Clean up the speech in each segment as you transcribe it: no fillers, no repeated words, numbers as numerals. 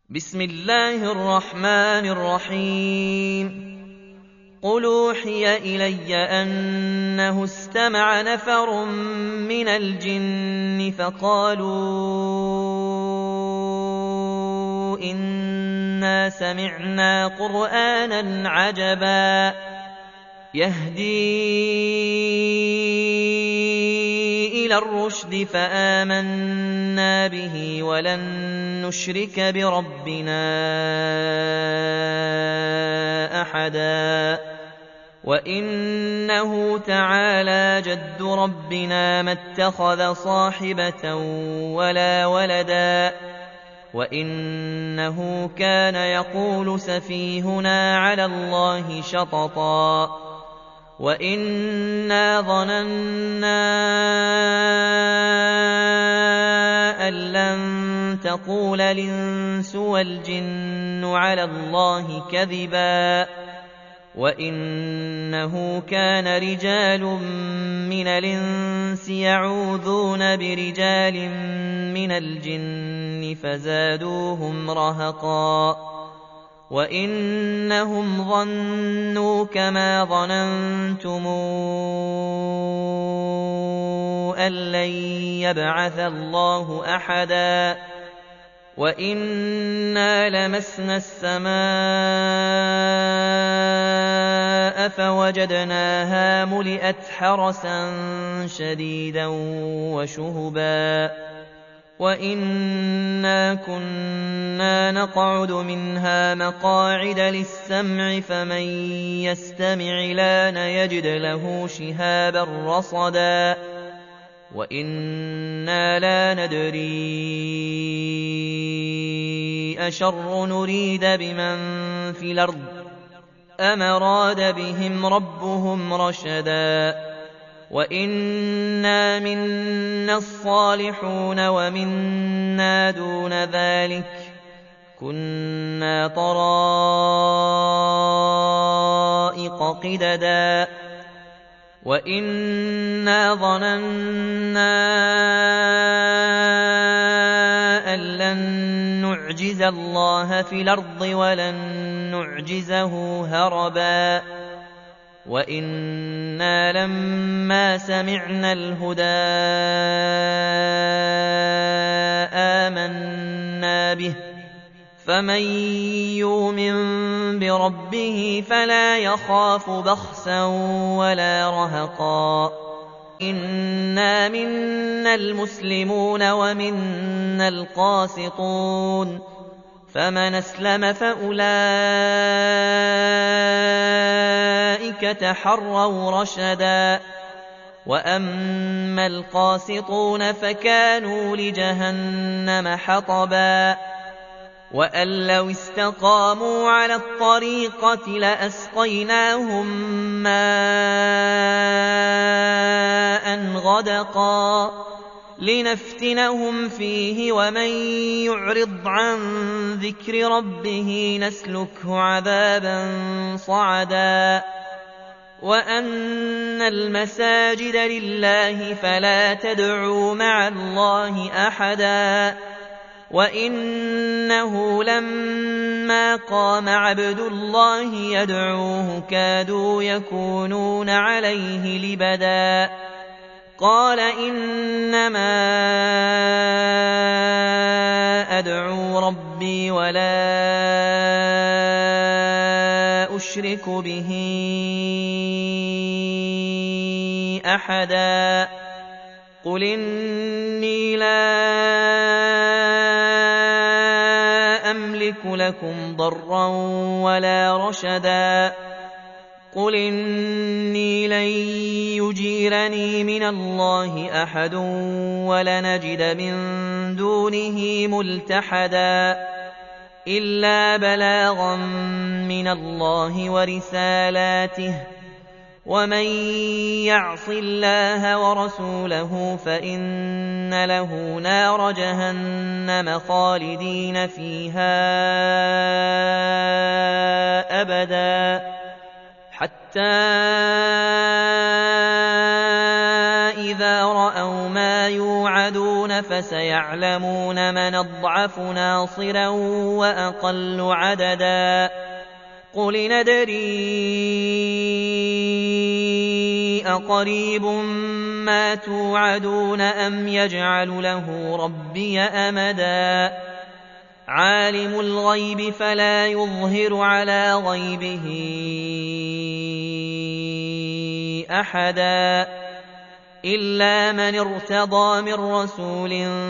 بسم الله الرحمن الرحيم. قل أوحي إلي أنه استمع نفر من الجن فقالوا إنا سمعنا قرآنا عجبا يهدي إلى الرشد فآمنا به ولن نشرك بربنا أحدا وإنه تعالى جد ربنا ما اتخذ صاحبة ولا ولدا وإنه كان يقول سفيهنا على الله شططا وإنا ظننا أن لن تقول الإنس والجن على الله كذبا وإنه كان رجال من الإنس يعوذون برجال من الجن فزادوهم رهقا وإنهم ظنوا كما ظننتم أن لن يبعث الله أحدا وإنا لمسنا السماء فوجدناها ملئت حرسا شديدا وشهبا وإنا كنا نقعد منها مقاعد للسمع فمن يستمع لان يجد له شهابا رصدا وإنا لا ندري أشر نريد بمن في الأرض أم أراد بهم ربهم رشدا وإنا منا الصالحون ومنا دون ذلك كنا طرائق قددا وإنا ظننا أن لن نعجز الله في الأرض ولن نعجزه هربا وإنا لما سمعنا الهدى آمنا به فمن يؤمن بربه فلا يخاف بخسا ولا رهقا إنا منا المسلمون ومنا القاسطون فمن أسلم فأولئك تحروا رشدا وأما القاسطون فكانوا لجهنم حطبا وأن لو استقاموا على الطريقة لأسقيناهم ماء غدقا لنفتنهم فيه ومن يعرض عن ذكر ربه نسلكه عذابا صعدا وأن المساجد لله فلا تدعوا مع الله أحدا وإنه لما قام عبد الله يدعوه كادوا يكونون عليه لبدا قال إنما أدعو ربي ولا أشرك به أحدا قل إني لا أملك لكم ضرا ولا رشدا قل إني لن يجيرني من الله أحد ولنجد من دونه ملتحدا إلا بلاغا من الله ورسالاته ومن يعص الله ورسوله فإن له نار جهنم خالدين فيها أبدا حتى إذا رأوا ما يوعدون يعلمون فسيعلمون من أضعف ناصرا وأقل عددا قل ندري أقريب ما توعدون أم يجعل له ربي أمدا عالم الغيب فلا يظهر على غيبه أحدا إلا من ارتضى من رسول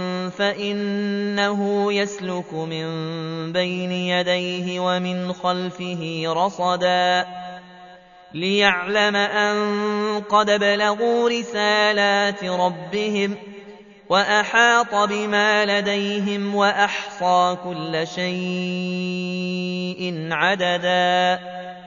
فإنه يسلك من بين يديه ومن خلفه رصدا ليعلم أن قد بلغوا رسالات ربهم وأحاط بما لديهم وأحصى كل شيء عددا